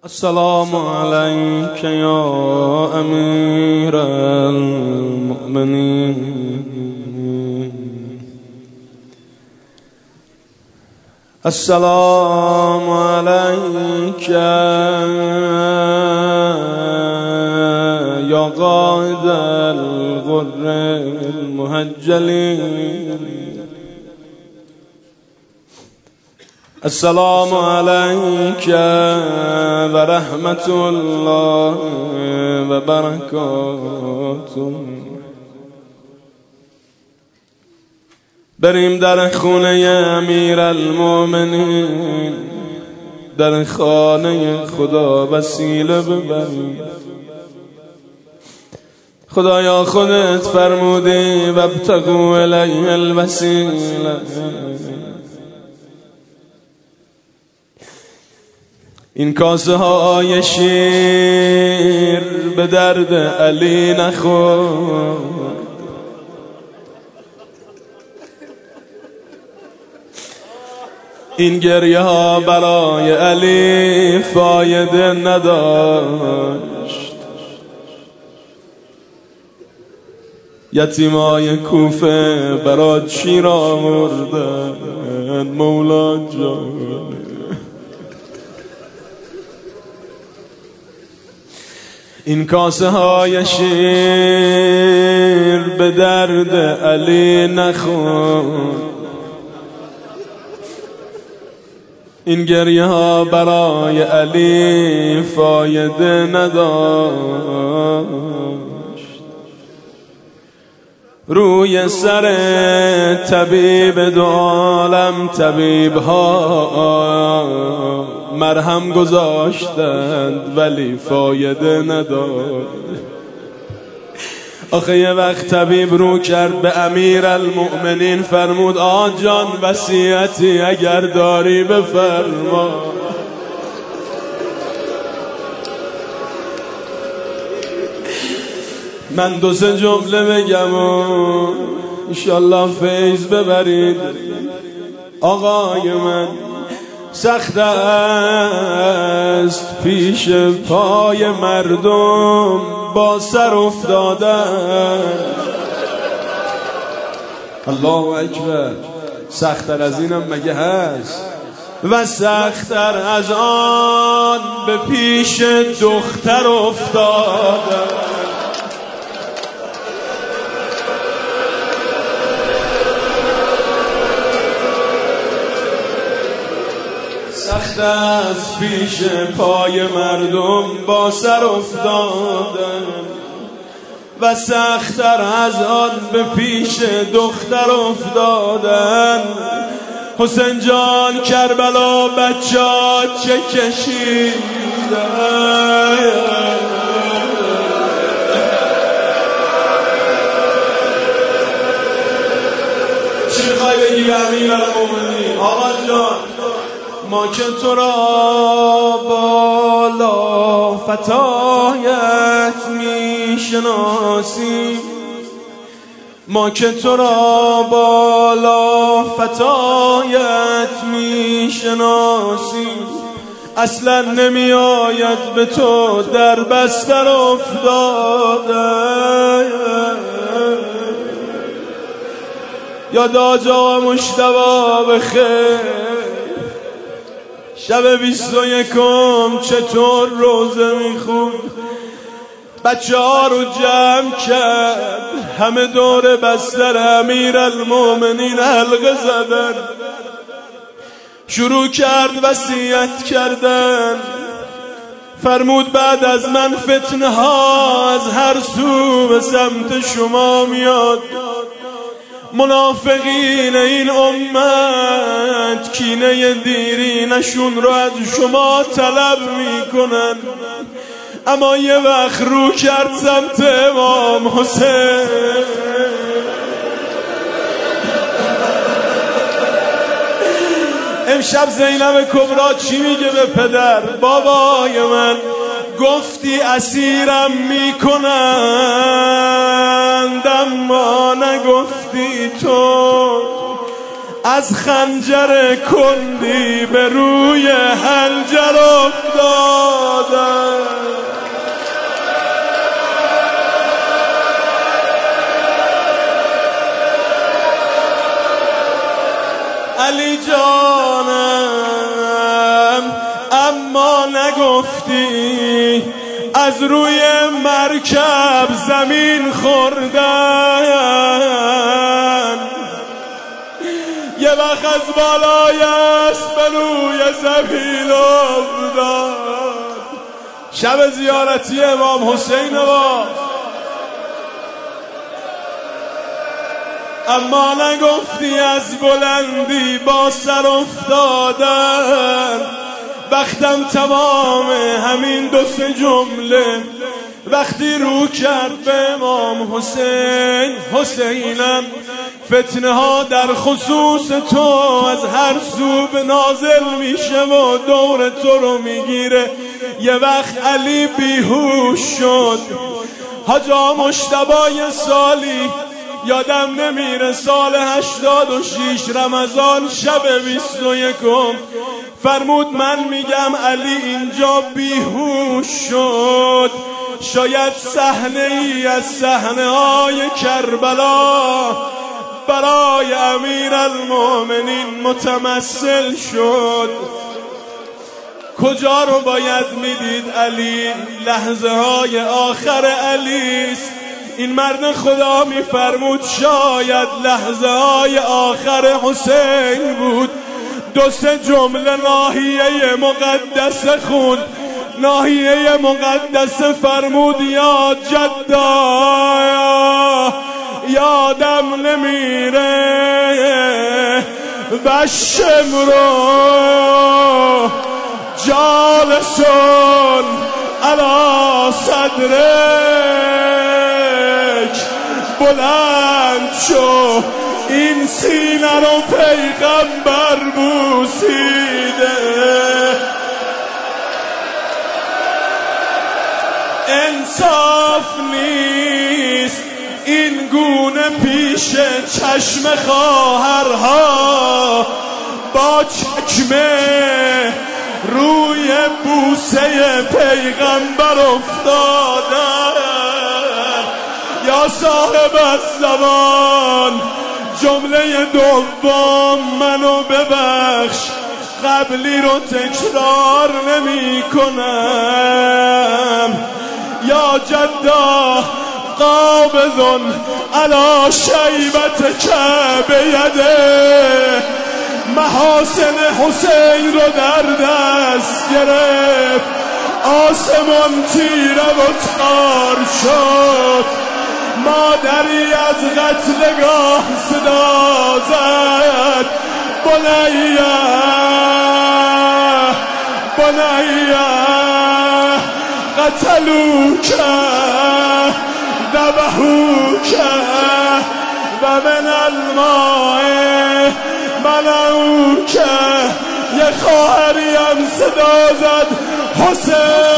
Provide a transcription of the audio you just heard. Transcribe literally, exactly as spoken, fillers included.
السلام عليك يا أمير المؤمنين. السلام عليك يا قائد الغر المهجلين. السلام عليك ورحمة الله وبركاته. بریم در خونه امیر المؤمنین، در خانه خدا وسیله ببریم. خدایا خودت فرمودی وابتغوا الیه الوسیله. این کاسه های شیر به درد علی نخور. این گریه ها برای علی فایده نداشت. یتیمای کوفه برات شیر آوردن مولا جان. این کاسه های شیر به درد علی نخور. این گریه ها برای علی فایده نداشت. روی سر طبیب دو عالم طبیب ها مرهم گذاشتند ولی فایده نداد. آخه یه وقت طبیب رو کرد به امیر المؤمنین، فرمود آ جان وصیتی اگر داری بفرما. من دو سه جمله بگم و انشالله فیض ببرید. آقای من سخت است پیش پای مردم با سر افتادن. الله اکبر. سخت‌تر از اینم مگه هست؟ و سخت‌تر از آن به پیش دختر افتادن. سخت است پیش پای مردم با سر افتادن و سخت‌تر از آن به پیش دختر افتادن. حسین جان کربلا بچه‌ها چه کشیدن. چی میخوای بگی به امیر المؤمنین؟ آقا جان ما که تو را بالا فتایت می شناسیم، ما که تو را بالا فتایت می شناسیم، اصلا نمی آید به تو در بستر افتاده. یاد آجا مشتبه بخیر شب بیست و یکم چطور روزه میخوند. بچه ها رو جمع کرد، همه دور بستر امیر المؤمنین حلقه زدن. شروع کرد وصیت کردن. فرمود بعد از من فتنه ها از هر سو به سمت شما میاد. منافقین این امت کینه دیرینشون رو از شما طلب میکنن. اما یه وقت رو کرد سمت امام حسین. امشب زینب کبرا چی میگه به پدر؟ بابای من گفتی اسیرم میکنند اما نگفتی تو از خنجر کندی به روی حنجر افتاد. اما نگفتی از روی مرکب زمین خوردن، یه وقت از بالای اسب به روی زمین افتاد. شب زیارتی امام حسین با اما نگفتی از بلندی با سر افتادن. وقتم تمام همین دو سه جمله وقتی رو کرد به امام حسین. حسینم فتنه ها در خصوص تو از هر سو به نازل میشه و دور تو رو میگیره. یه وقت علی بیهوش شد. حاجا مجتبی سالی یادم نمیره سال هشتاد و شیش رمضان شب بیست و یکم فرمود من میگم علی اینجا بیهوش شد. شاید صحنه ای از صحنه های کربلا برای امیرالمومنین متمثل شد. کجا رو باید میدید علی؟ لحظه های آخر علیست. این مرد خدا میفرمود شاید لحظه های آخر حسین بود. دو سه جمله ناحیه مقدس خون. ناحیه مقدس فرمود یا جدا یادم نمیره بشمرو جالسون علی صدرک. بلند شو این سینه رو پیغمبر بوسیده. انصاف نیست این گونه پیش چشم خواهرها با چکمه روی بوسه پیغمبر افتادن. یا صاحب الزمان جمله دوم منو ببخش، قبلی رو تکرار نمی کنم. یا جدا قابض علی شیبتک بیده. محاسن حسین رو در دست گرفت. آسمان تیره و تار شد. مادری از قتلگاه صدا زد بنیه بنیه قتلوک ذبحوک و من الماء ملعوک. یه خواهریم صدا زد حسین